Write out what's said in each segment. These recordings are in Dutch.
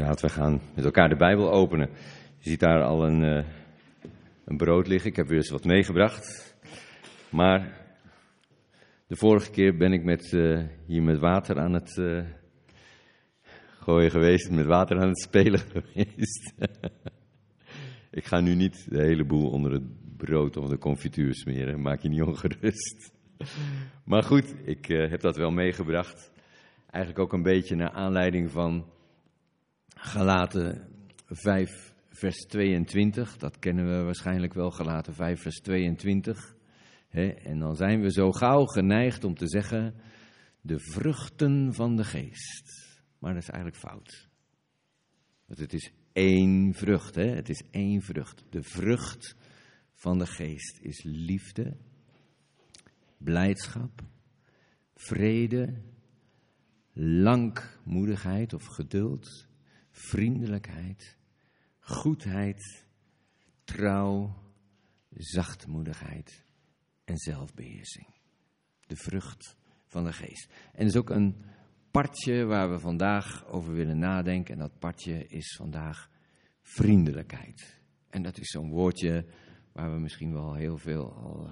Laten we gaan met elkaar de Bijbel openen. Je ziet daar al een brood liggen. Ik heb weer eens wat meegebracht. Maar de vorige keer ben ik hier met water aan het gooien geweest. Met water aan het spelen geweest. Ik ga nu niet de hele boel onder het brood of de confituur smeren. Maak je niet ongerust. Maar goed, ik heb dat wel meegebracht. Eigenlijk ook een beetje naar aanleiding van Galaten 5 vers 22. Dat kennen we waarschijnlijk wel, Galaten 5 vers 22. En dan zijn we zo gauw geneigd om te zeggen, de vruchten van de geest. Maar dat is eigenlijk fout. Want het is één vrucht, het is één vrucht. De vrucht van de geest is liefde, blijdschap, vrede, langmoedigheid of geduld, vriendelijkheid, goedheid, trouw, zachtmoedigheid en zelfbeheersing. De vrucht van de geest. En er is ook een partje waar we vandaag over willen nadenken. En dat partje is vandaag vriendelijkheid. En dat is zo'n woordje waar we misschien wel heel veel al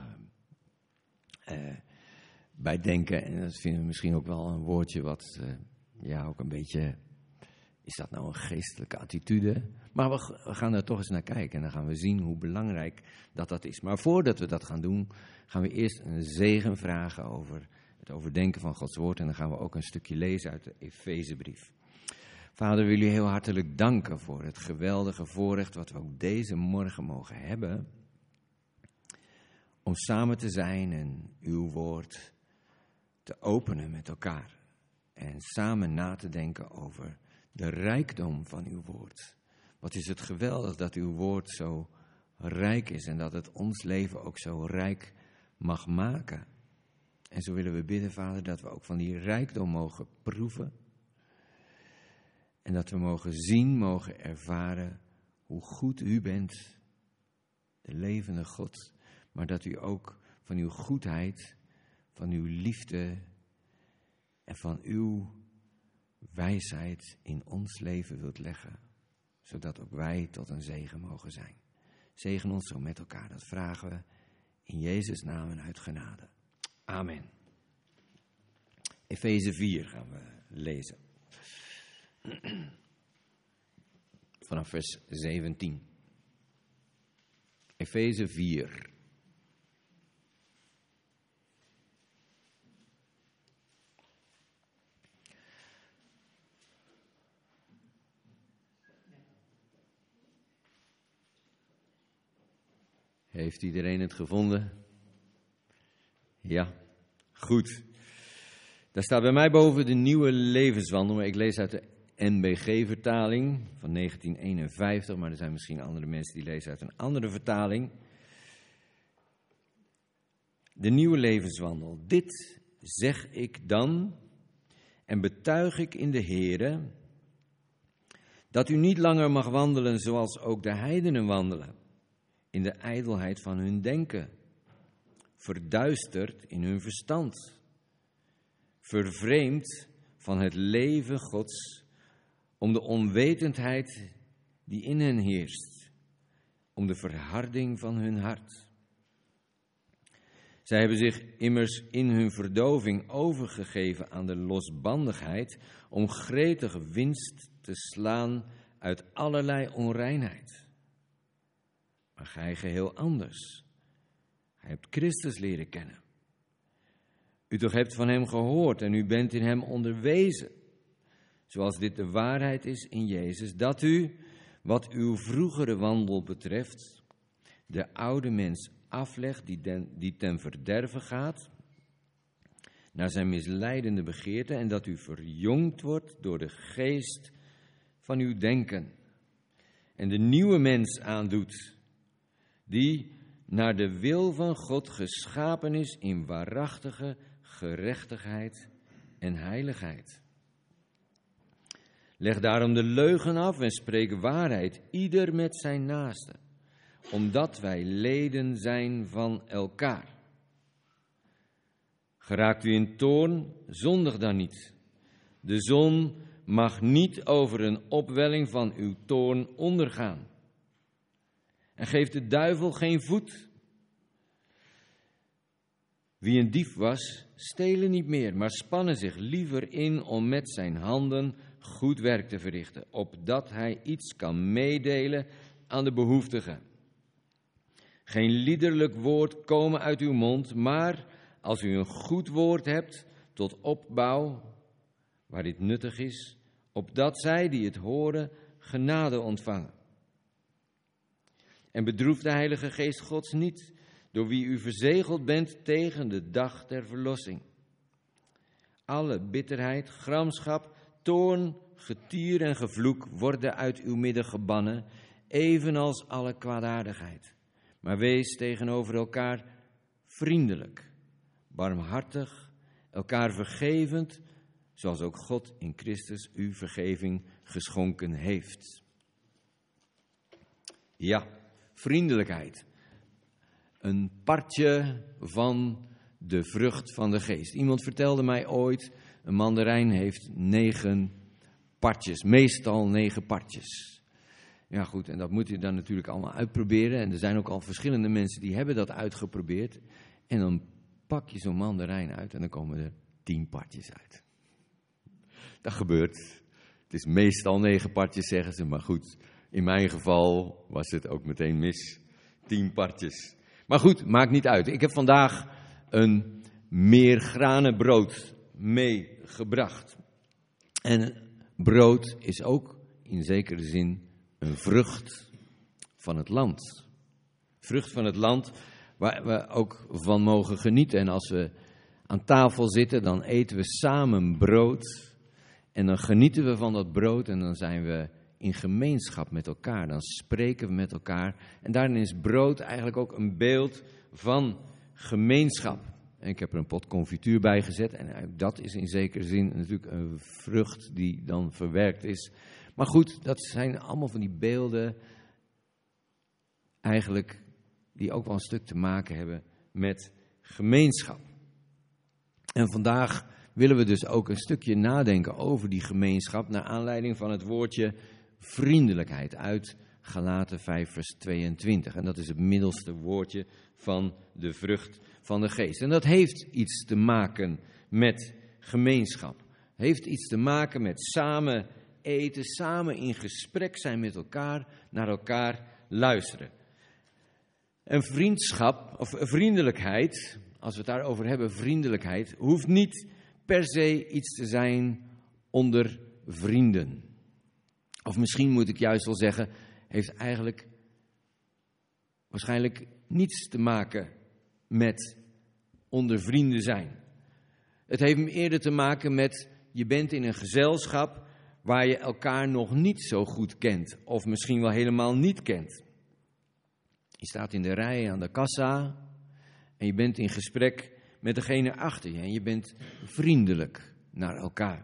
bij denken. En dat vinden we misschien ook wel een woordje wat, ook een beetje, is dat nou een geestelijke attitude? Maar we gaan er toch eens naar kijken en dan gaan we zien hoe belangrijk dat is. Maar voordat we dat gaan doen, gaan we eerst een zegen vragen over het overdenken van Gods woord. En dan gaan we ook een stukje lezen uit de Efezebrief. Vader, we willen u heel hartelijk danken voor het geweldige voorrecht wat we ook deze morgen mogen hebben. Om samen te zijn en uw woord te openen met elkaar. En samen na te denken over de rijkdom van uw woord. Wat is het geweldig dat uw woord zo rijk is en dat het ons leven ook zo rijk mag maken. En zo willen we bidden, Vader, dat we ook van die rijkdom mogen proeven. En dat we mogen zien, mogen ervaren hoe goed u bent, de levende God. Maar dat u ook van uw goedheid, van uw liefde en van uw wijsheid in ons leven wilt leggen. Zodat ook wij tot een zegen mogen zijn. Zegen ons zo met elkaar. Dat vragen we in Jezus' naam en uit genade. Amen. Efeze 4 gaan we lezen. Vanaf vers 17. Efeze 4. Heeft iedereen het gevonden? Ja, goed. Daar staat bij mij boven de nieuwe levenswandel, maar ik lees uit de NBG-vertaling van 1951, maar er zijn misschien andere mensen die lezen uit een andere vertaling. De nieuwe levenswandel. Dit zeg ik dan en betuig ik in de Here, dat u niet langer mag wandelen zoals ook de heidenen wandelen, in de ijdelheid van hun denken, verduisterd in hun verstand, vervreemd van het leven Gods, om de onwetendheid die in hen heerst, om de verharding van hun hart. Zij hebben zich immers in hun verdoving overgegeven aan de losbandigheid, om gretige winst te slaan uit allerlei onreinheid. Maar gij geheel anders. Gij hebt Christus leren kennen. U toch hebt van hem gehoord en u bent in hem onderwezen. Zoals dit de waarheid is in Jezus, dat u, wat uw vroegere wandel betreft, de oude mens aflegt die ten verderve gaat, naar zijn misleidende begeerte, en dat u verjongd wordt door de geest van uw denken. En de nieuwe mens aandoet, die naar de wil van God geschapen is in waarachtige gerechtigheid en heiligheid. Leg daarom de leugen af en spreek waarheid, ieder met zijn naaste, omdat wij leden zijn van elkaar. Geraakt u in toorn, zondig dan niet. De zon mag niet over een opwelling van uw toorn ondergaan. En geef de duivel geen voet. Wie een dief was, stelen niet meer, maar spannen zich liever in om met zijn handen goed werk te verrichten, opdat hij iets kan meedelen aan de behoeftigen. Geen liederlijk woord komen uit uw mond, maar als u een goed woord hebt tot opbouw, waar dit nuttig is, opdat zij die het horen genade ontvangen. En bedroef de Heilige Geest Gods niet, door wie u verzegeld bent tegen de dag der verlossing. Alle bitterheid, gramschap, toorn, getier en gevloek worden uit uw midden gebannen, evenals alle kwaadaardigheid. Maar wees tegenover elkaar vriendelijk, barmhartig, elkaar vergevend, zoals ook God in Christus u vergeving geschonken heeft. Ja, vriendelijkheid. Een partje van de vrucht van de geest. Iemand vertelde mij ooit, een mandarijn heeft 9 partjes, meestal 9 partjes. Ja goed, en dat moet je dan natuurlijk allemaal uitproberen. En er zijn ook al verschillende mensen die hebben dat uitgeprobeerd. En dan pak je zo'n mandarijn uit en dan komen er 10 partjes uit. Dat gebeurt. Het is meestal 9 partjes, zeggen ze. Maar goed, in mijn geval was het ook meteen mis. 10 partjes. Maar goed, maakt niet uit. Ik heb vandaag een meergranenbrood meegebracht. En brood is ook in zekere zin een vrucht van het land. Vrucht van het land waar we ook van mogen genieten. En als we aan tafel zitten, dan eten we samen brood. En dan genieten we van dat brood en dan zijn we in gemeenschap met elkaar. Dan spreken we met elkaar. En daarin is brood eigenlijk ook een beeld van gemeenschap. En ik heb er een pot confituur bij gezet. En dat is in zekere zin natuurlijk een vrucht die dan verwerkt is. Maar goed, dat zijn allemaal van die beelden eigenlijk die ook wel een stuk te maken hebben met gemeenschap. En vandaag willen we dus ook een stukje nadenken over die gemeenschap naar aanleiding van het woordje vriendelijkheid uit Galaten 5 vers 22. En dat is het middelste woordje van de vrucht van de geest. En dat heeft iets te maken met gemeenschap. Heeft iets te maken met samen eten, samen in gesprek zijn met elkaar, naar elkaar luisteren. En vriendschap, of vriendelijkheid, als we het daarover hebben, vriendelijkheid, hoeft niet per se iets te zijn onder vrienden. Of misschien moet ik juist wel zeggen, heeft eigenlijk waarschijnlijk niets te maken met onder vrienden zijn. Het heeft eerder te maken met, je bent in een gezelschap waar je elkaar nog niet zo goed kent. Of misschien wel helemaal niet kent. Je staat in de rij aan de kassa en je bent in gesprek met degene achter je. En je bent vriendelijk naar elkaar.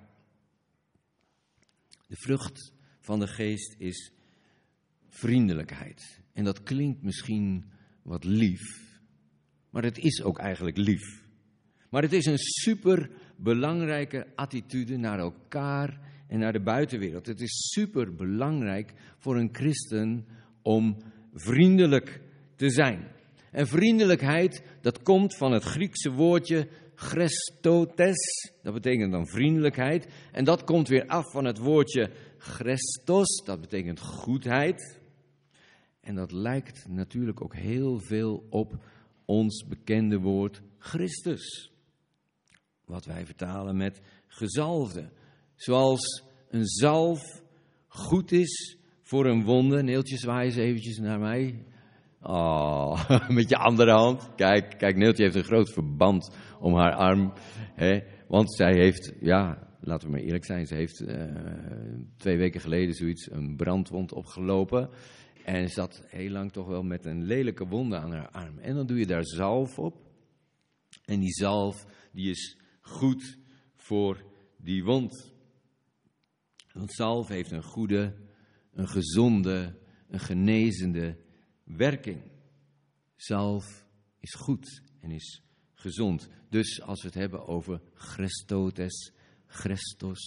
De vrucht van de geest is vriendelijkheid. En dat klinkt misschien wat lief, maar het is ook eigenlijk lief. Maar het is een super belangrijke attitude naar elkaar en naar de buitenwereld. Het is super belangrijk voor een christen om vriendelijk te zijn. En vriendelijkheid, dat komt van het Griekse woordje Christotes. Dat betekent dan vriendelijkheid. En dat komt weer af van het woordje Christos. Dat betekent goedheid. En dat lijkt natuurlijk ook heel veel op ons bekende woord Christus. Wat wij vertalen met gezalfde. Zoals een zalf goed is voor een wonde. Neeltje, zwaai eens eventjes naar mij. Oh, met je andere hand. Kijk, Neeltje heeft een groot verband om haar arm. Want zij heeft, ja, laten we maar eerlijk zijn, ze heeft 2 weken geleden zoiets, een brandwond opgelopen. En zat heel lang toch wel met een lelijke wonde aan haar arm. En dan doe je daar zalf op. En die zalf, die is goed voor die wond. Want zalf heeft een goede, een gezonde, een genezende werking. Zalf is goed en is gezond. Dus als we het hebben over Christotes, Christos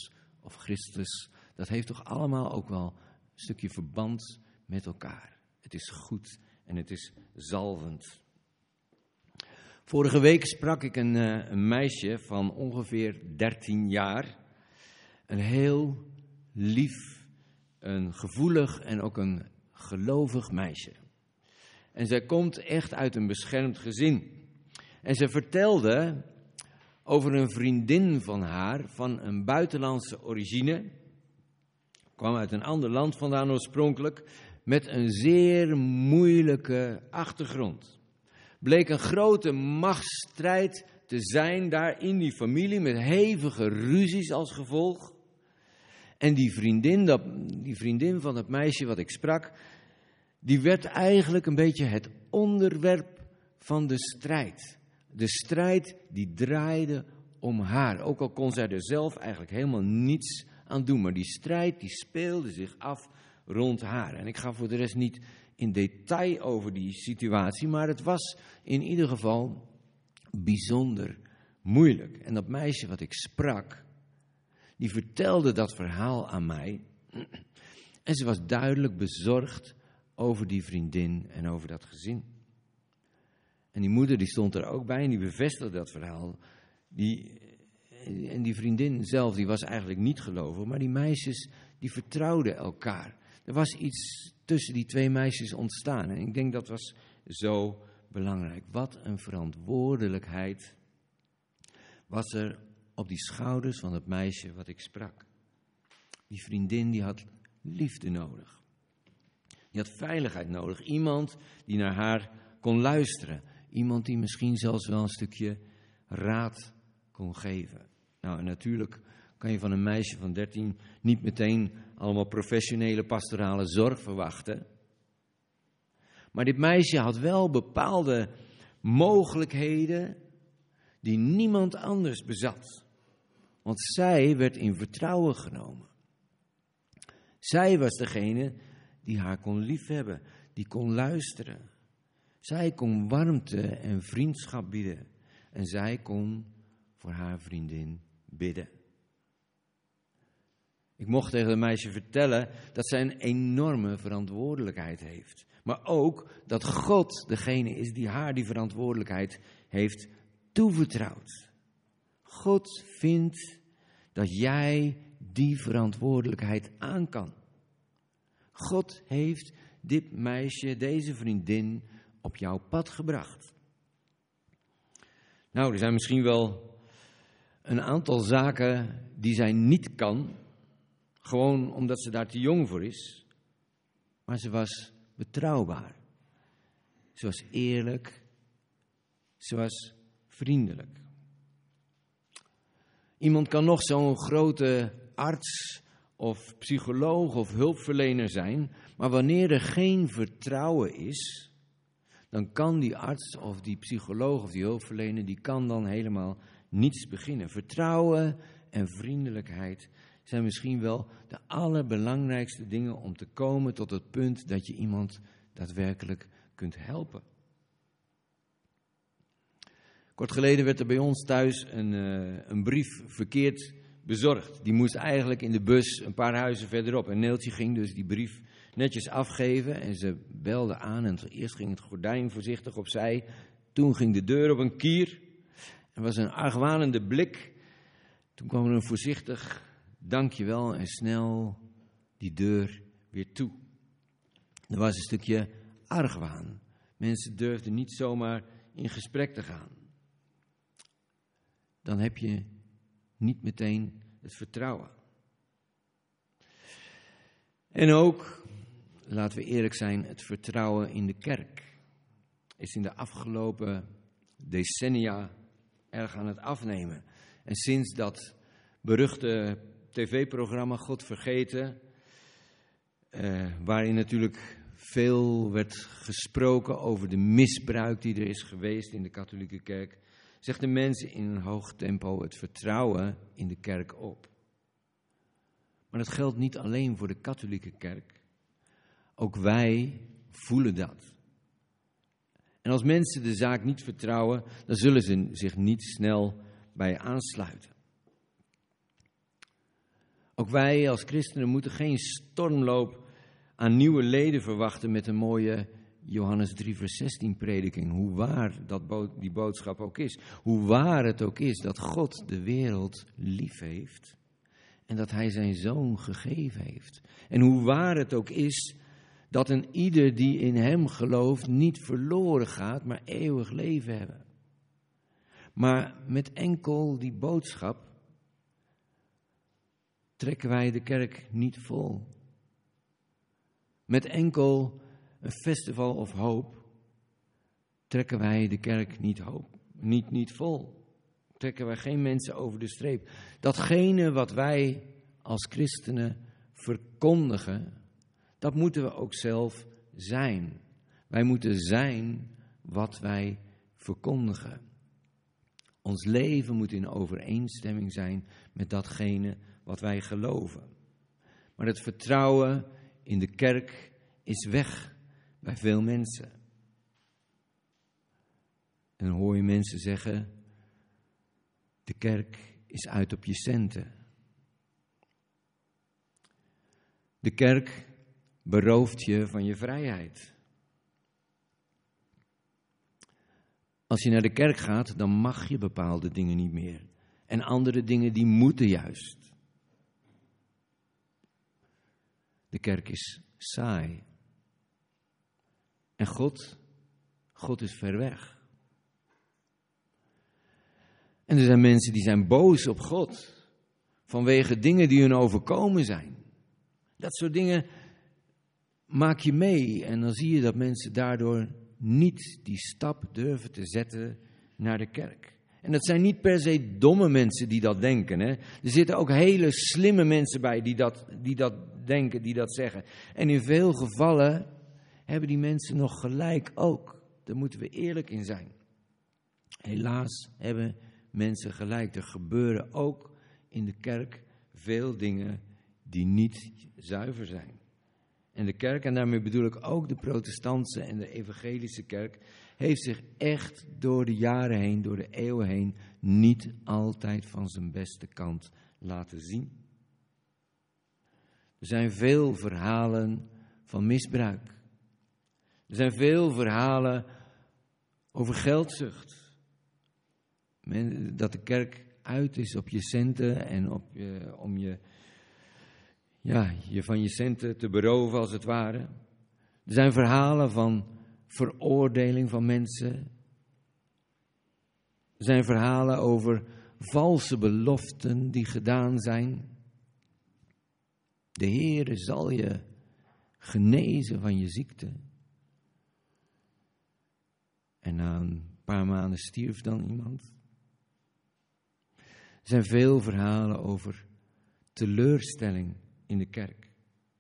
of Christus, dat heeft toch allemaal ook wel een stukje verband met elkaar. Het is goed en het is zalvend. Vorige week sprak ik een meisje van ongeveer 13 jaar. Een heel lief, een gevoelig en ook een gelovig meisje. En zij komt echt uit een beschermd gezin. En ze vertelde over een vriendin van haar, van een buitenlandse origine. Kwam uit een ander land vandaan oorspronkelijk, met een zeer moeilijke achtergrond. Bleek een grote machtsstrijd te zijn daar in die familie, met hevige ruzies als gevolg. En die vriendin van het meisje wat ik sprak, die werd eigenlijk een beetje het onderwerp van de strijd. De strijd die draaide om haar. Ook al kon zij er zelf eigenlijk helemaal niets aan doen. Maar die strijd die speelde zich af rond haar. En ik ga voor de rest niet in detail over die situatie. Maar het was in ieder geval bijzonder moeilijk. En dat meisje wat ik sprak, die vertelde dat verhaal aan mij. En ze was duidelijk bezorgd over die vriendin en over dat gezin. En die moeder die stond er ook bij en die bevestigde dat verhaal. En die vriendin zelf, die was eigenlijk niet gelovig, maar die meisjes, die vertrouwden elkaar. Er was iets tussen die twee meisjes ontstaan. En ik denk dat was zo belangrijk. Wat een verantwoordelijkheid was er op die schouders van het meisje wat ik sprak. Die vriendin die had liefde nodig. Die had veiligheid nodig. Iemand die naar haar kon luisteren. Iemand die misschien zelfs wel een stukje raad kon geven. Nou, en natuurlijk kan je van een meisje van 13 niet meteen allemaal professionele pastorale zorg verwachten. Maar dit meisje had wel bepaalde mogelijkheden die niemand anders bezat. Want zij werd in vertrouwen genomen. Zij was degene die haar kon liefhebben, die kon luisteren. Zij kon warmte en vriendschap bieden. En zij kon voor haar vriendin bidden. Ik mocht tegen het meisje vertellen dat zij een enorme verantwoordelijkheid heeft. Maar ook dat God degene is die haar die verantwoordelijkheid heeft toevertrouwd. God vindt dat jij die verantwoordelijkheid aan kan. God heeft dit meisje, deze vriendin, op jouw pad gebracht. Nou, er zijn misschien wel een aantal zaken die zij niet kan, gewoon omdat ze daar te jong voor is. Maar ze was betrouwbaar. Ze was eerlijk. Ze was vriendelijk. Iemand kan nog zo'n grote arts of psycholoog of hulpverlener zijn, maar wanneer er geen vertrouwen is, dan kan die arts of die psycholoog of die hulpverlener, die kan dan helemaal niets beginnen. Vertrouwen en vriendelijkheid zijn misschien wel de allerbelangrijkste dingen om te komen tot het punt dat je iemand daadwerkelijk kunt helpen. Kort geleden werd er bij ons thuis een brief verkeerd bezorgd. Die moest eigenlijk in de bus een paar huizen verderop. En Neeltje ging dus die brief netjes afgeven en ze belde aan. En eerst ging het gordijn voorzichtig opzij. Toen ging de deur op een kier. Er was een argwanende blik. Toen kwam er een voorzichtig dankjewel en snel die deur weer toe. Er was een stukje argwaan. Mensen durfden niet zomaar in gesprek te gaan. Dan heb je niet meteen het vertrouwen. En ook, laten we eerlijk zijn, het vertrouwen in de kerk is in de afgelopen decennia erg aan het afnemen. En sinds dat beruchte tv-programma God Vergeten, waarin natuurlijk veel werd gesproken over de misbruik die er is geweest in de katholieke kerk, zegt de mensen in een hoog tempo het vertrouwen in de kerk op. Maar dat geldt niet alleen voor de katholieke kerk. Ook wij voelen dat. En als mensen de zaak niet vertrouwen, dan zullen ze zich niet snel bij aansluiten. Ook wij als christenen moeten geen stormloop aan nieuwe leden verwachten met een mooie Johannes 3 vers 16 prediking. Hoe waar die boodschap ook is. Hoe waar het ook is dat God de wereld lief heeft. En dat hij zijn zoon gegeven heeft. En hoe waar het ook is dat een ieder die in hem gelooft niet verloren gaat, maar eeuwig leven hebben. Maar met enkel die boodschap trekken wij de kerk niet vol. Met enkel een festival of hoop trekken wij de kerk niet vol. Trekken wij geen mensen over de streep. Datgene wat wij als christenen verkondigen, dat moeten we ook zelf zijn. Wij moeten zijn wat wij verkondigen. Ons leven moet in overeenstemming zijn met datgene wat wij geloven. Maar het vertrouwen in de kerk is weg bij veel mensen. En dan hoor je mensen zeggen, de kerk is uit op je centen. De kerk berooft je van je vrijheid. Als je naar de kerk gaat, dan mag je bepaalde dingen niet meer. En andere dingen die moeten juist. De kerk is saai. En God is ver weg. En er zijn mensen die zijn boos op God. Vanwege dingen die hun overkomen zijn. Dat soort dingen maak je mee. En dan zie je dat mensen daardoor niet die stap durven te zetten naar de kerk. En dat zijn niet per se domme mensen die dat denken. Hè? Er zitten ook hele slimme mensen bij die dat denken, die dat zeggen. En in veel gevallen hebben die mensen nog gelijk ook. Daar moeten we eerlijk in zijn. Helaas hebben mensen gelijk. Er gebeuren ook in de kerk veel dingen die niet zuiver zijn. En de kerk, en daarmee bedoel ik ook de protestantse en de evangelische kerk, heeft zich echt door de jaren heen, door de eeuwen heen, niet altijd van zijn beste kant laten zien. Er zijn veel verhalen van misbruik. Er zijn veel verhalen over geldzucht. Dat de kerk uit is op je centen en om je van je centen te beroven als het ware. Er zijn verhalen van veroordeling van mensen. Er zijn verhalen over valse beloften die gedaan zijn. De Heere zal je genezen van je ziekte. En na een paar maanden stierf dan iemand. Er zijn veel verhalen over teleurstelling in de kerk.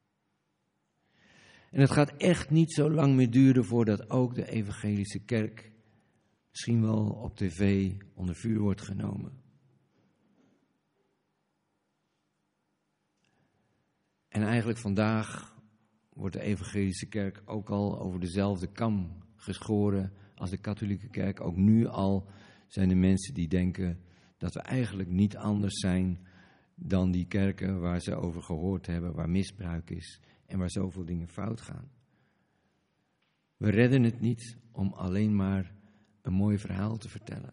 En het gaat echt niet zo lang meer duren voordat ook de evangelische kerk misschien wel op tv onder vuur wordt genomen. En eigenlijk vandaag wordt de evangelische kerk ook al over dezelfde kam geschoren als de katholieke kerk. Ook nu al zijn er mensen die denken dat we eigenlijk niet anders zijn dan die kerken waar ze over gehoord hebben, waar misbruik is en waar zoveel dingen fout gaan. We redden het niet om alleen maar een mooi verhaal te vertellen.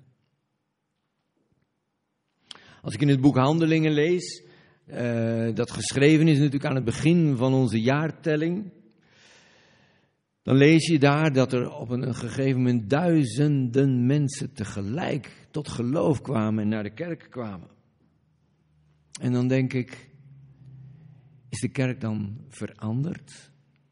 Als ik in het boek Handelingen lees, dat geschreven is natuurlijk aan het begin van onze jaartelling, dan lees je daar dat er op een gegeven moment duizenden mensen tegelijk tot geloof kwamen en naar de kerk kwamen. En dan denk ik, is de kerk dan veranderd?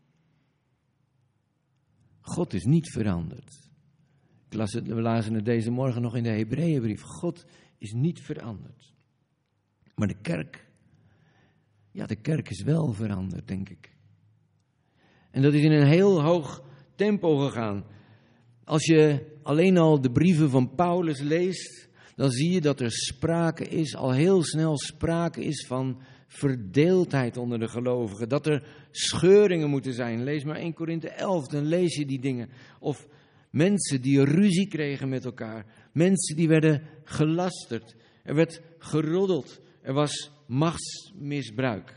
God is niet veranderd. We lazen het deze morgen nog in de Hebreeënbrief. God is niet veranderd. Maar de kerk is wel veranderd, denk ik. En dat is in een heel hoog tempo gegaan. Als je alleen al de brieven van Paulus leest, dan zie je dat er al heel snel sprake is van verdeeldheid onder de gelovigen. Dat er scheuringen moeten zijn. Lees maar 1 Korinthe 11, dan lees je die dingen. Of mensen die ruzie kregen met elkaar. Mensen die werden gelasterd. Er werd geroddeld. Er was machtsmisbruik.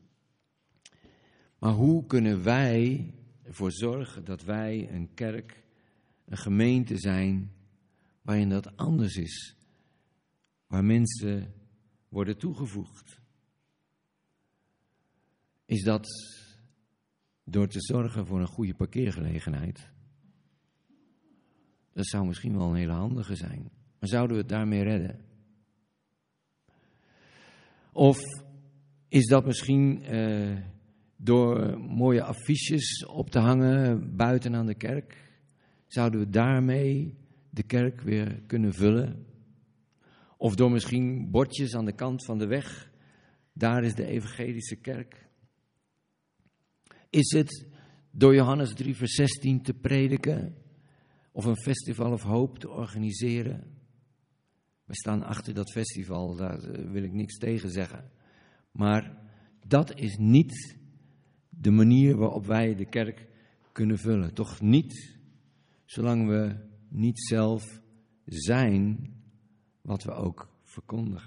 Maar hoe kunnen wij ervoor zorgen dat wij een kerk, een gemeente zijn waarin dat anders is? Waar mensen worden toegevoegd. Is dat door te zorgen voor een goede parkeergelegenheid? Dat zou misschien wel een hele handige zijn. Maar zouden we het daarmee redden? Of is dat misschien door mooie affiches op te hangen buiten aan de kerk? Zouden we daarmee de kerk weer kunnen vullen? Of door misschien bordjes aan de kant van de weg? Daar is de evangelische kerk. Is het door Johannes 3 vers 16 te prediken? Of een festival of hoop te organiseren? We staan achter dat festival, daar wil ik niks tegen zeggen. Maar dat is niet de manier waarop wij de kerk kunnen vullen. Toch niet, zolang we niet zelf zijn wat we ook verkondigen.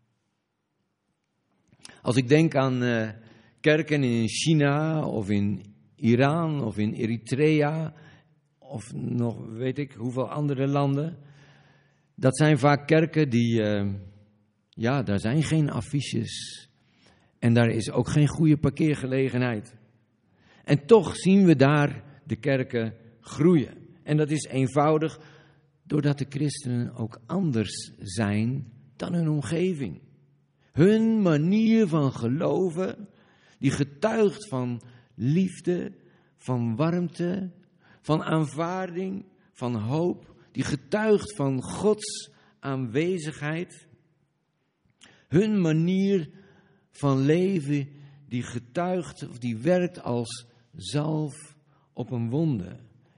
Als ik denk aan kerken in China of in Iran of in Eritrea of nog weet ik hoeveel andere landen. Dat zijn vaak kerken die, daar zijn geen affiches en daar is ook geen goede parkeergelegenheid. En toch zien we daar de kerken groeien. En dat is eenvoudig doordat de christenen ook anders zijn dan hun omgeving. Hun manier van geloven, die getuigt van liefde, van warmte, van aanvaarding, van hoop, die getuigt van Gods aanwezigheid. Hun manier van leven, die getuigt of die werkt als zalf op een wonde.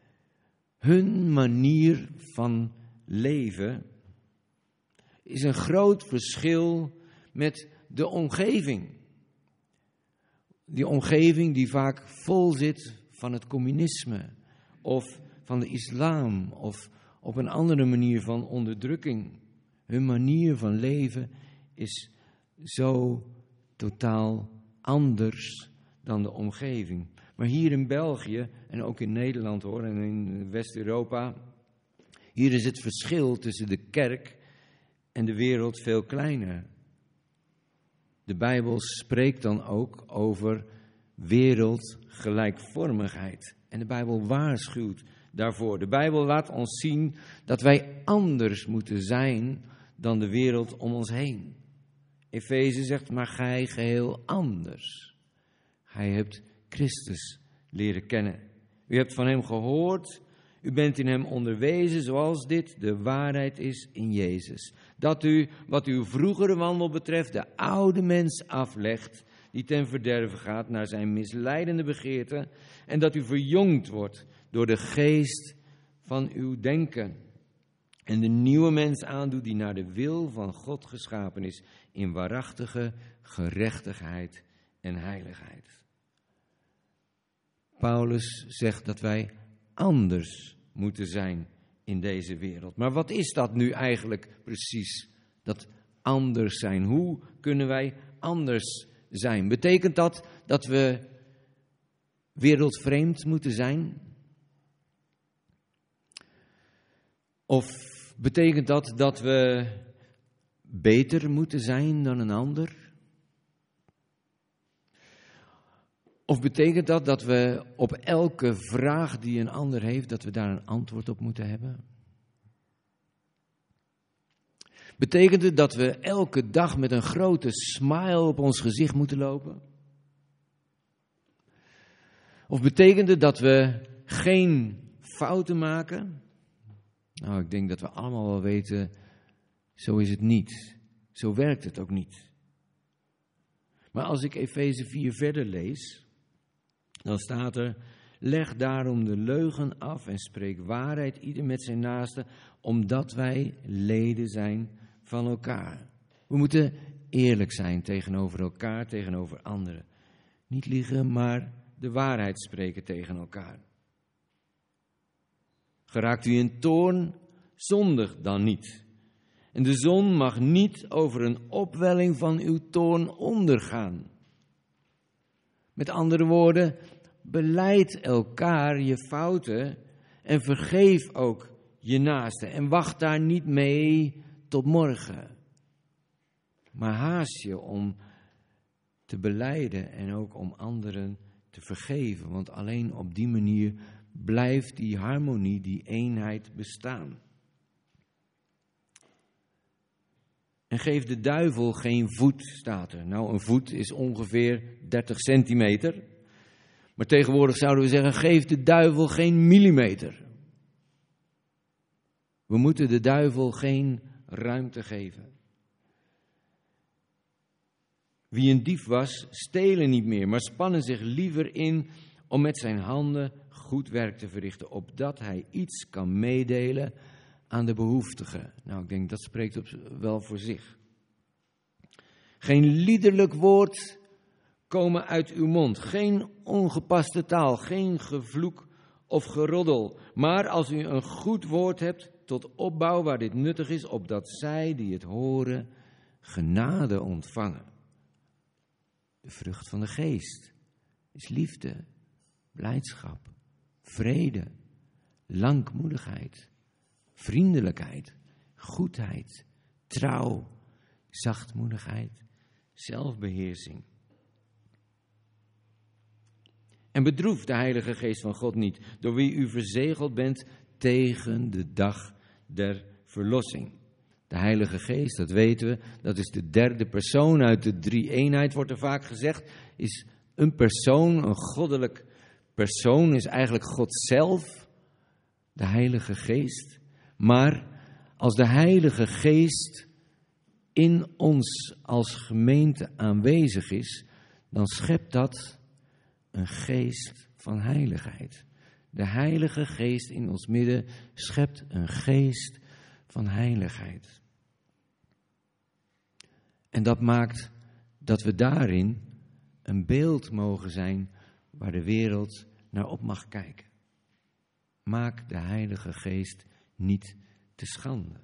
Hun manier van leven is een groot verschil met de omgeving. Die omgeving die vaak vol zit van het communisme of van de islam of op een andere manier van onderdrukking. Hun manier van leven is zo totaal anders dan de omgeving. Maar hier in België en ook in Nederland hoor en in West-Europa, hier is het verschil tussen de kerk en de wereld veel kleiner. De Bijbel spreekt dan ook over wereldgelijkvormigheid. En de Bijbel waarschuwt daarvoor. De Bijbel laat ons zien dat wij anders moeten zijn dan de wereld om ons heen. Efeze zegt, maar gij geheel anders. Gij hebt Christus leren kennen. U hebt van hem gehoord, u bent in hem onderwezen zoals dit de waarheid is in Jezus. Dat u, wat uw vroegere wandel betreft, de oude mens aflegt, die ten verderve gaat naar zijn misleidende begeerten, en dat u verjongd wordt door de geest van uw denken. En de nieuwe mens aandoet die naar de wil van God geschapen is, in waarachtige gerechtigheid en heiligheid. Paulus zegt dat wij anders moeten zijn in deze wereld. Maar wat is dat nu eigenlijk precies, dat anders zijn? Hoe kunnen wij anders zijn? Betekent dat dat we wereldvreemd moeten zijn? Of betekent dat dat we beter moeten zijn dan een ander? Of betekent dat dat we op elke vraag die een ander heeft, dat we daar een antwoord op moeten hebben? Betekent het dat we elke dag met een grote smile op ons gezicht moeten lopen? Of betekent het dat we geen fouten maken? Nou, ik denk dat we allemaal wel weten, zo is het niet. Zo werkt het ook niet. Maar als ik Efeze 4 verder lees, dan staat er, leg daarom de leugen af en spreek waarheid ieder met zijn naaste, omdat wij leden zijn van elkaar. We moeten eerlijk zijn tegenover elkaar, tegenover anderen. Niet liegen, maar de waarheid spreken tegen elkaar. Geraakt u in toorn, zondig dan niet. En de zon mag niet over een opwelling van uw toorn ondergaan. Met andere woorden, belijd elkaar je fouten en vergeef ook je naaste. En wacht daar niet mee tot morgen. Maar haast je om te belijden en ook om anderen te vergeven. Want alleen op die manier blijft die harmonie, die eenheid bestaan. En geef de duivel geen voet, staat er. Nou, een voet is ongeveer 30 centimeter. Maar tegenwoordig zouden we zeggen, geef de duivel geen millimeter. We moeten de duivel geen ruimte geven. Wie een dief was, stelen niet meer, maar spannen zich liever in om met zijn handen goed werk te verrichten, opdat hij iets kan meedelen aan de behoeftigen. Nou, ik denk dat spreekt wel voor zich. Geen liederlijk woord komen uit uw mond, geen ongepaste taal, geen gevloek of geroddel. Maar als u een goed woord hebt tot opbouw waar dit nuttig is, opdat zij die het horen genade ontvangen. De vrucht van de geest is liefde, blijdschap, vrede, langmoedigheid, vriendelijkheid, goedheid, trouw, zachtmoedigheid, zelfbeheersing. En bedroef de Heilige Geest van God niet, door wie u verzegeld bent tegen de dag der verlossing. De Heilige Geest, dat weten we, dat is de derde persoon uit de drie-eenheid, wordt er vaak gezegd, is een persoon, een goddelijk persoon, is eigenlijk God zelf, de Heilige Geest. Maar als de Heilige Geest in ons als gemeente aanwezig is, dan schept dat een geest van heiligheid. De Heilige Geest in ons midden schept een geest van heiligheid. En dat maakt dat we daarin een beeld mogen zijn waar de wereld naar op mag kijken. Maak de Heilige Geest niet te schande.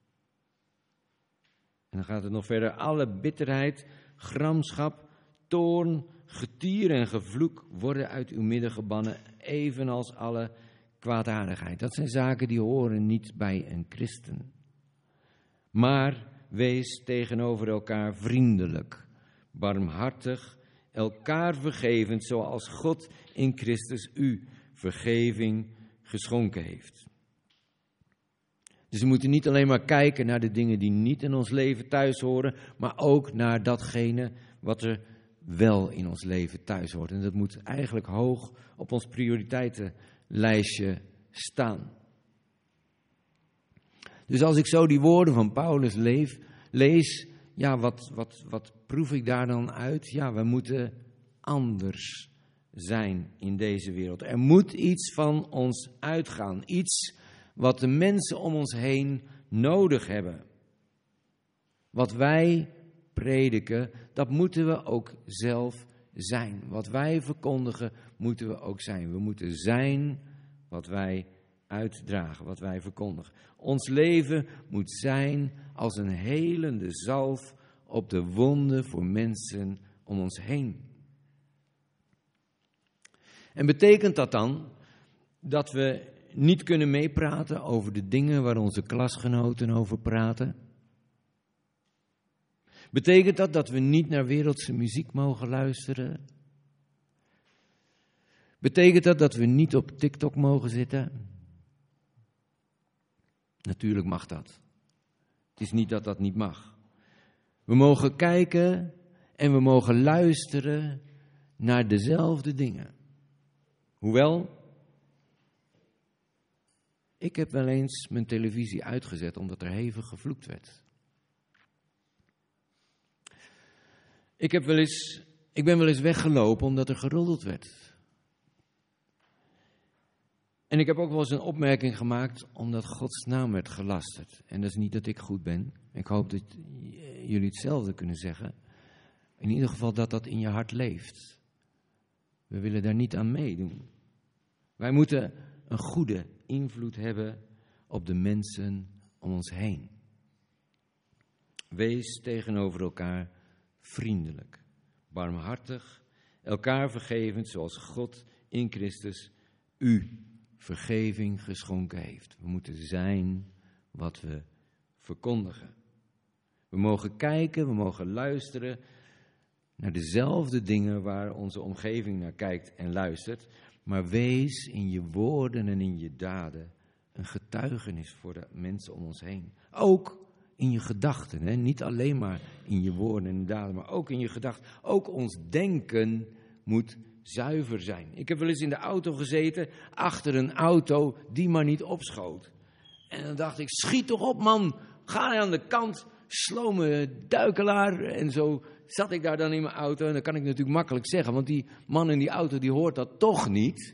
En dan gaat het nog verder. Alle bitterheid, gramschap, toorn, getier en gevloek worden uit uw midden gebannen, evenals alle kwaadaardigheid. Dat zijn zaken die horen niet bij een christen. Maar wees tegenover elkaar vriendelijk, barmhartig, elkaar vergevend, zoals God in Christus u vergeving geschonken heeft. Dus we moeten niet alleen maar kijken naar de dingen die niet in ons leven thuis horen, maar ook naar datgene wat er wel in ons leven thuis hoort. En dat moet eigenlijk hoog op ons prioriteitenlijstje staan. Dus als ik zo die woorden van Paulus lees, ja, wat proef ik daar dan uit? Ja, we moeten anders zijn in deze wereld. Er moet iets van ons uitgaan. Iets wat de mensen om ons heen nodig hebben. Wat wij prediken, dat moeten we ook zelf zijn. Wat wij verkondigen, moeten we ook zijn. We moeten zijn wat wij uitdragen, wat wij verkondigen. Ons leven moet zijn als een helende zalf op de wonden voor mensen om ons heen. En betekent dat dan dat we niet kunnen meepraten over de dingen waar onze klasgenoten over praten? Betekent dat we niet naar wereldse muziek mogen luisteren? Betekent dat we niet op TikTok mogen zitten? Natuurlijk mag dat. Het is niet dat dat niet mag. We mogen kijken en we mogen luisteren naar dezelfde dingen. Hoewel, ik heb wel eens mijn televisie uitgezet omdat er hevig gevloekt werd. Ik ben wel eens weggelopen omdat er geroddeld werd. En ik heb ook wel eens een opmerking gemaakt omdat Gods naam werd gelasterd. En dat is niet dat ik goed ben. Ik hoop dat jullie hetzelfde kunnen zeggen. In ieder geval dat dat in je hart leeft. We willen daar niet aan meedoen. Wij moeten een goede invloed hebben op de mensen om ons heen. Wees tegenover elkaar vriendelijk, barmhartig, elkaar vergevend zoals God in Christus u vergeving geschonken heeft. We moeten zijn wat we verkondigen. We mogen kijken, we mogen luisteren naar dezelfde dingen waar onze omgeving naar kijkt en luistert. Maar wees in je woorden en in je daden een getuigenis voor de mensen om ons heen. Ook in je gedachten, hè? Niet alleen maar in je woorden en daden, maar ook in je gedachten. Ook ons denken moet zuiver zijn. Ik heb wel eens in de auto gezeten, achter een auto die maar niet opschoot. En dan dacht ik, schiet toch op man, ga aan de kant, slome duikelaar. En zo zat ik daar dan in mijn auto en dat kan ik natuurlijk makkelijk zeggen, want die man in die auto die hoort dat toch niet.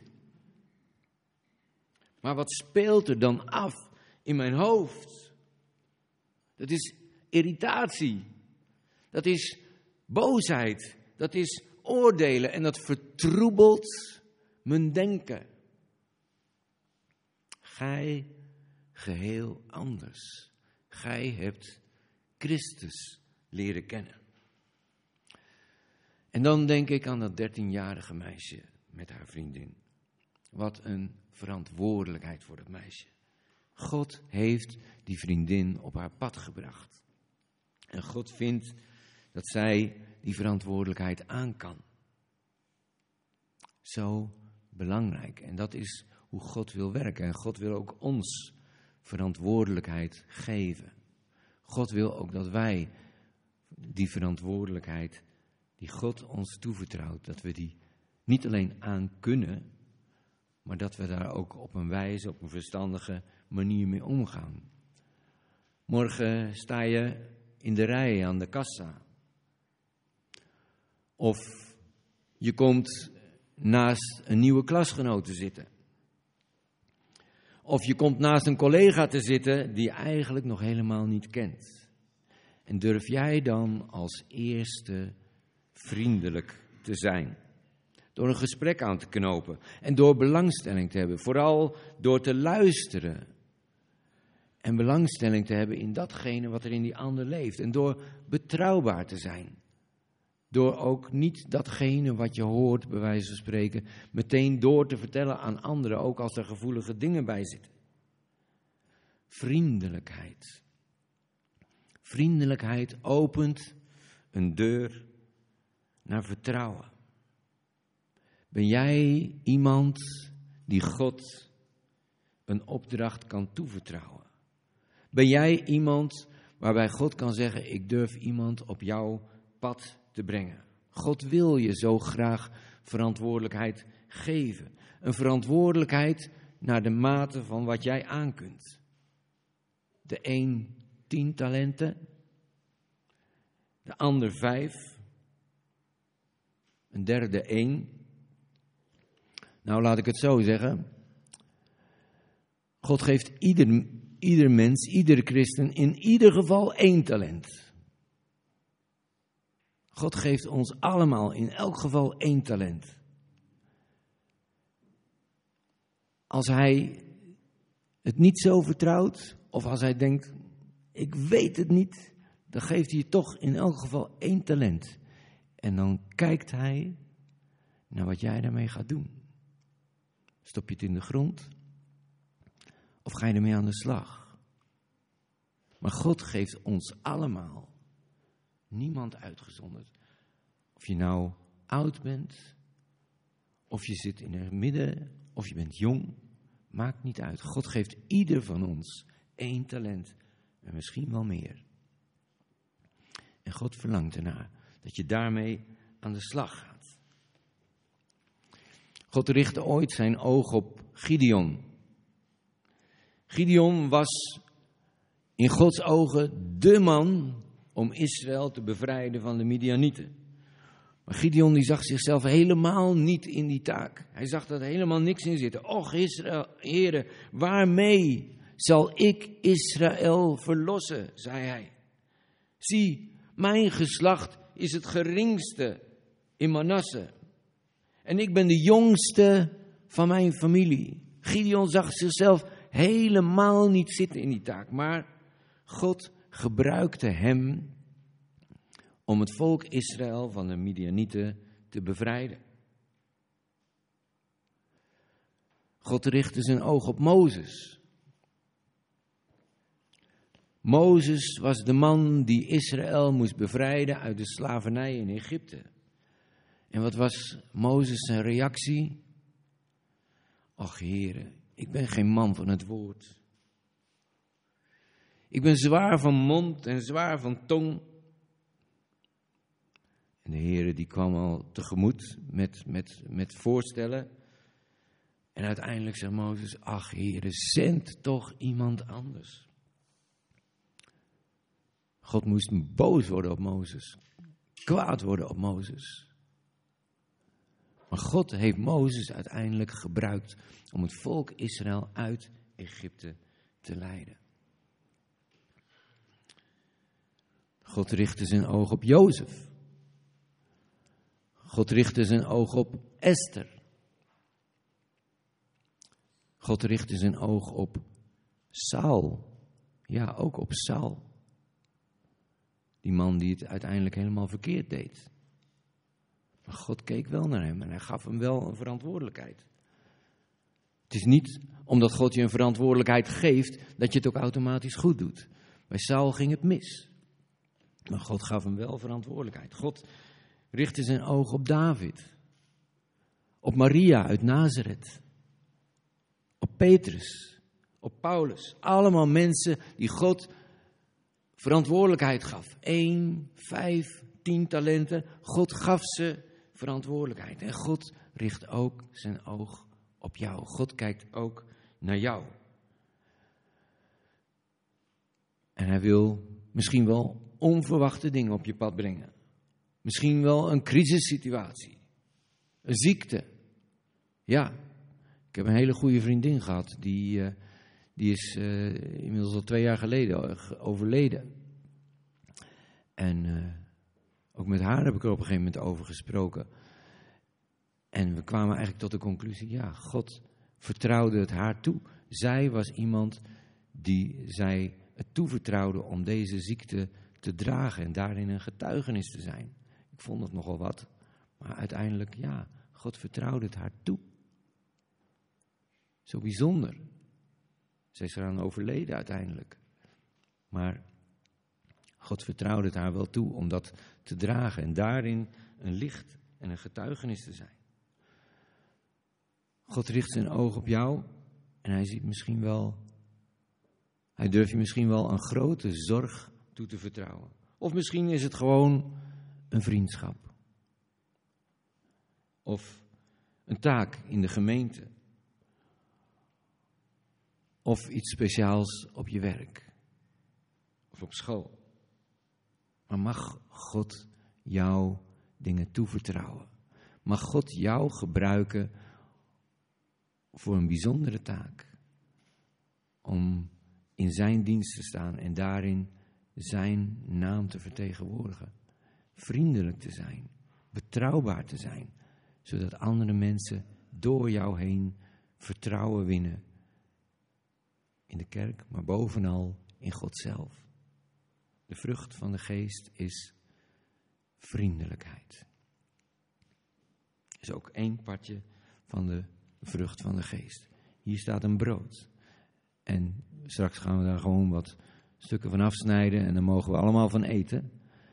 Maar wat speelt er dan af in mijn hoofd? Dat is irritatie, dat is boosheid, dat is oordelen en dat vertroebelt mijn denken. Gij geheel anders. Gij hebt Christus leren kennen. En dan denk ik aan dat 13-jarige meisje met haar vriendin. Wat een verantwoordelijkheid voor dat meisje. God heeft die vriendin op haar pad gebracht. En God vindt dat zij die verantwoordelijkheid aan kan. Zo belangrijk. En dat is hoe God wil werken. En God wil ook ons verantwoordelijkheid geven. God wil ook dat wij die verantwoordelijkheid die God ons toevertrouwt, dat we die niet alleen aan kunnen, maar dat we daar ook op een wijze, op een verstandige manier mee omgaan. Morgen sta je in de rij aan de kassa. Of je komt naast een nieuwe klasgenoot te zitten. Of je komt naast een collega te zitten die je eigenlijk nog helemaal niet kent. En durf jij dan als eerste vriendelijk te zijn? Door een gesprek aan te knopen en door belangstelling te hebben. Vooral door te luisteren. En belangstelling te hebben in datgene wat er in die ander leeft. En door betrouwbaar te zijn. Door ook niet datgene wat je hoort, bij wijze van spreken, meteen door te vertellen aan anderen, ook als er gevoelige dingen bij zitten. Vriendelijkheid. Vriendelijkheid opent een deur naar vertrouwen. Ben jij iemand die God een opdracht kan toevertrouwen? Ben jij iemand waarbij God kan zeggen, ik durf iemand op jouw pad te brengen? God wil je zo graag verantwoordelijkheid geven. Een verantwoordelijkheid naar de mate van wat jij aankunt. De een 10 talenten, de ander 5, een derde 1. Nou, laat ik het zo zeggen. God geeft ieder mens, iedere christen in ieder geval 1 talent. God geeft ons allemaal in elk geval 1 talent. Als hij het niet zo vertrouwt, of als hij denkt, ik weet het niet, dan geeft hij je toch in elk geval 1 talent. En dan kijkt hij naar wat jij daarmee gaat doen. Stop je het in de grond? Of ga je ermee aan de slag? Maar God geeft ons allemaal, niemand uitgezonderd. Of je nou oud bent, of je zit in het midden, of je bent jong, maakt niet uit. God geeft ieder van ons 1 talent en misschien wel meer. En God verlangt ernaar dat je daarmee aan de slag gaat. God richtte ooit zijn oog op Gideon. Gideon was in Gods ogen de man om Israël te bevrijden van de Midianieten. Maar Gideon die zag zichzelf helemaal niet in die taak. Hij zag er helemaal niks in zitten. Och Israël, Heere, waarmee zal ik Israël verlossen, zei hij. Zie, mijn geslacht is het geringste in Manasse. En ik ben de jongste van mijn familie. Gideon zag zichzelf helemaal niet zitten in die taak. Maar God gebruikte hem om het volk Israël van de Midianieten te bevrijden. God richtte zijn oog op Mozes. Mozes was de man die Israël moest bevrijden uit de slavernij in Egypte. En wat was Mozes zijn reactie? Ach, Heere, ik ben geen man van het woord. Ik ben zwaar van mond en zwaar van tong. En de Heere die kwam al tegemoet met voorstellen. En uiteindelijk zei Mozes, ach Heere, zend toch iemand anders. God moest boos worden op Mozes, kwaad worden op Mozes. Maar God heeft Mozes uiteindelijk gebruikt om het volk Israël uit Egypte te leiden. God richtte zijn oog op Jozef. God richtte zijn oog op Esther. God richtte zijn oog op Saul. Ja, ook op Saul. Die man die het uiteindelijk helemaal verkeerd deed. Maar God keek wel naar hem en hij gaf hem wel een verantwoordelijkheid. Het is niet omdat God je een verantwoordelijkheid geeft dat je het ook automatisch goed doet. Bij Saul ging het mis. Maar God gaf hem wel verantwoordelijkheid. God richtte zijn oog op David. Op Maria uit Nazareth. Op Petrus. Op Paulus. Allemaal mensen die God verantwoordelijkheid gaf. 1, 5, 10 talenten. God gaf ze verantwoordelijkheid. En God richt ook zijn oog op jou. God kijkt ook naar jou. En hij wil misschien wel onverwachte dingen op je pad brengen. Misschien wel een crisissituatie. Een ziekte. Ja, ik heb een hele goede vriendin gehad. Die is inmiddels al 2 jaar geleden overleden. En ook met haar heb ik er op een gegeven moment over gesproken. En we kwamen eigenlijk tot de conclusie, ja, God vertrouwde het haar toe. Zij was iemand die zij het toevertrouwde om deze ziekte te dragen en daarin een getuigenis te zijn. Ik vond het nogal wat, maar uiteindelijk, ja, God vertrouwde het haar toe. Zo bijzonder. Zij is eraan overleden uiteindelijk. Maar God vertrouwde het haar wel toe om dat te dragen en daarin een licht en een getuigenis te zijn. God richt zijn oog op jou en hij ziet misschien wel, hij durft je misschien wel een grote zorg toe te vertrouwen. Of misschien is het gewoon een vriendschap. Of een taak in de gemeente. Of iets speciaals op je werk. Of op school. Maar mag God jou dingen toevertrouwen? Mag God jou gebruiken voor een bijzondere taak? Om in zijn dienst te staan en daarin zijn naam te vertegenwoordigen. Vriendelijk te zijn, betrouwbaar te zijn, zodat andere mensen door jou heen vertrouwen winnen. In de kerk, maar bovenal in God zelf. De vrucht van de geest is vriendelijkheid. Dat is ook 1 partje van de vrucht van de geest. Hier staat een brood. En straks gaan we daar gewoon wat stukken van afsnijden en dan mogen we allemaal van eten.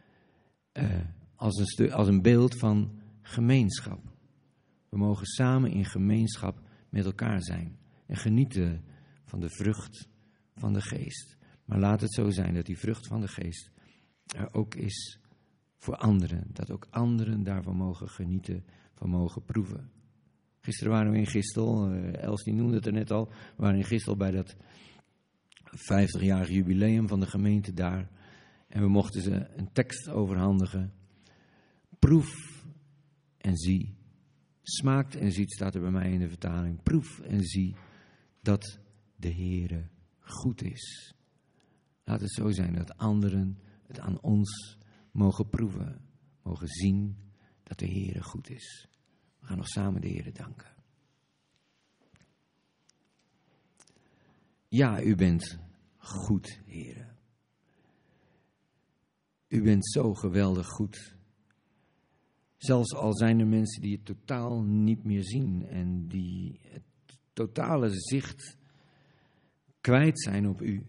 Als een beeld van gemeenschap. We mogen samen in gemeenschap met elkaar zijn en genieten van de vrucht van de geest. Maar laat het zo zijn dat die vrucht van de geest er ook is voor anderen. Dat ook anderen daarvan mogen genieten, van mogen proeven. Gisteren waren we in Gistel, Els die noemde het er net al. We waren in Gistel bij dat 50-jarig jubileum van de gemeente daar. En we mochten ze een tekst overhandigen. Proef en zie. Smaakt en ziet, staat er bij mij in de vertaling. Proef en zie dat de Heere goed is. Laat het zo zijn dat anderen het aan ons mogen proeven. Mogen zien dat de Heere goed is. We gaan nog samen de Heere danken. Ja, u bent goed, Heere. U bent zo geweldig goed. Zelfs al zijn er mensen die het totaal niet meer zien en die het totale zicht kwijt zijn op u.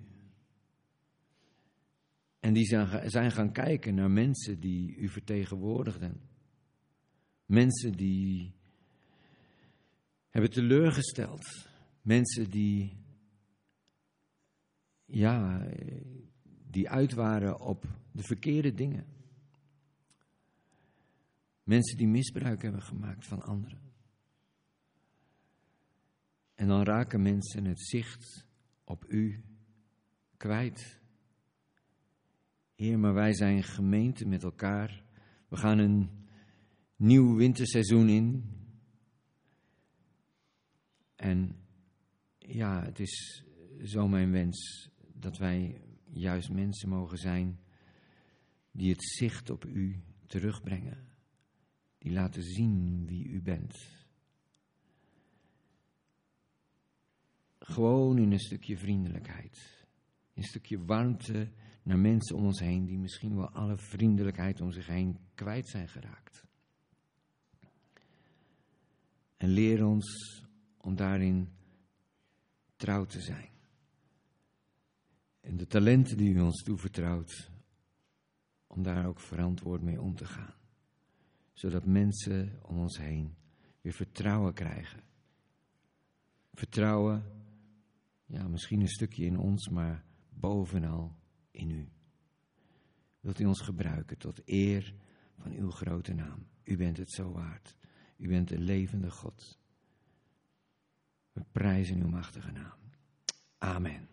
En die zijn gaan kijken naar mensen die u vertegenwoordigden. Mensen die hebben teleurgesteld. Mensen die uit waren op de verkeerde dingen. Mensen die misbruik hebben gemaakt van anderen. En dan raken mensen het zicht op u kwijt. Heer, maar wij zijn gemeente met elkaar. We gaan een nieuw winterseizoen in. En ja, het is zo mijn wens dat wij juist mensen mogen zijn die het zicht op u terugbrengen. Die laten zien wie u bent. Gewoon in een stukje vriendelijkheid. Een stukje warmte naar mensen om ons heen die misschien wel alle vriendelijkheid om zich heen kwijt zijn geraakt. En leer ons om daarin trouw te zijn. En de talenten die u ons toevertrouwt, om daar ook verantwoord mee om te gaan. Zodat mensen om ons heen weer vertrouwen krijgen. Vertrouwen, ja, misschien een stukje in ons, maar bovenal in u. Wilt u ons gebruiken tot eer van uw grote naam. U bent het zo waard. U bent de levende God. We prijzen uw machtige naam. Amen.